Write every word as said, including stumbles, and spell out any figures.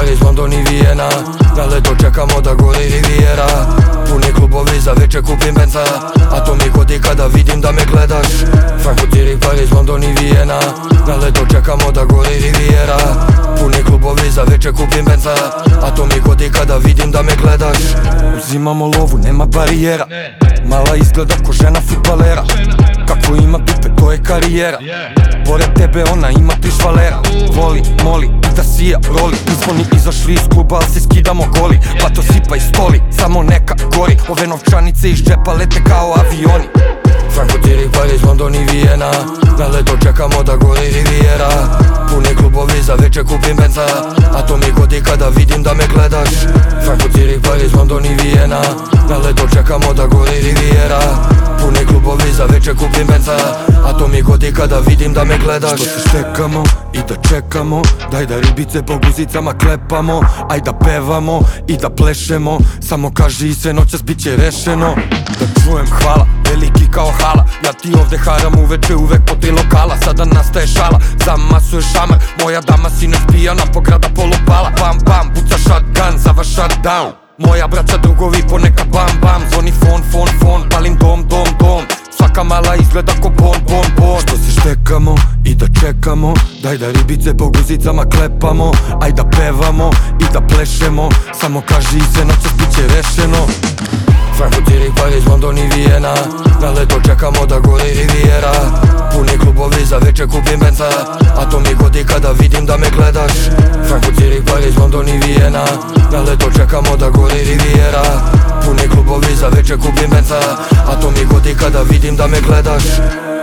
Pariz, London i Vijena. Na leto čekamo da gori Riviera. Puni klubovi za veče kupim benza, a to mi godi kada vidim da me gledaš. Frankfurt, Zürich, Pariz, London i Vijena. Na leto čekamo da gori Riviera. Puni klubovi za veče kupim benza, a to mi godi kada vidim da me gledaš. Uzimamo lovu, nema barijera. Mala izgleda ko žena fudbalera. Kako ima pipe, to je karijera. Pored tebe ona ima tri švalera. Voli, moli, da sija, roli. Nismo ni izašli iz kluba, ali se skidamo goli. Pa to sipa i stoli, samo neka gori. Ove novčanice iz džepa lete kao avioni. Frankfurt, Zürich, Pariz, London i Vijena. Na leto čekamo da gori Riviera. Puni klubovi za veče kupim benza, a to mi godi kada vidim da me gledaš. Frankfurt, Zürich, Pariz, London i Vijena. Na leto čekamo da gori Riviera. Puni klubovi za veče kupim benza, a to mi godi kada vidim da me gledaš. Što se štekamo i da čekamo, daj da ribice po guzicama klepamo. Aj da pevamo i da plešemo, samo kaži i sve noćas bit će rešeno. Da čujem hvala, veliki kao hala. Ja ti ovde haram uveče uvek po tri lokala. Sada nastaje šala, zamasuje šamar. Moja dama sinoć pijana, pograda polupala. Bam bam, buca shotgun za vaš shutdown. Moja braća drugovi poneka bam bam. Zvoni fon fon fon, palim dom dom dom. Svaka mala izgleda ko bon bon bon. Što se štekamo i da čekamo, daj da ribice po guzicama klepamo. Aj da pevamo i da plešemo, samo kaži i sve noćas bit će rešeno. Frankfurt, Zürich, Pariz, London i Vijena. Na leto čekamo da gori Riviera. Puni klubovi za veče kupim benza, a to mi godi kada vidim da me gledaš. Frankfurt, Zürich, Pariz, London i Vijena. Na leto čekamo da gori Riviera. Puni klubovi za veče kupim benza, a to mi godi kada vidim da me gledaš.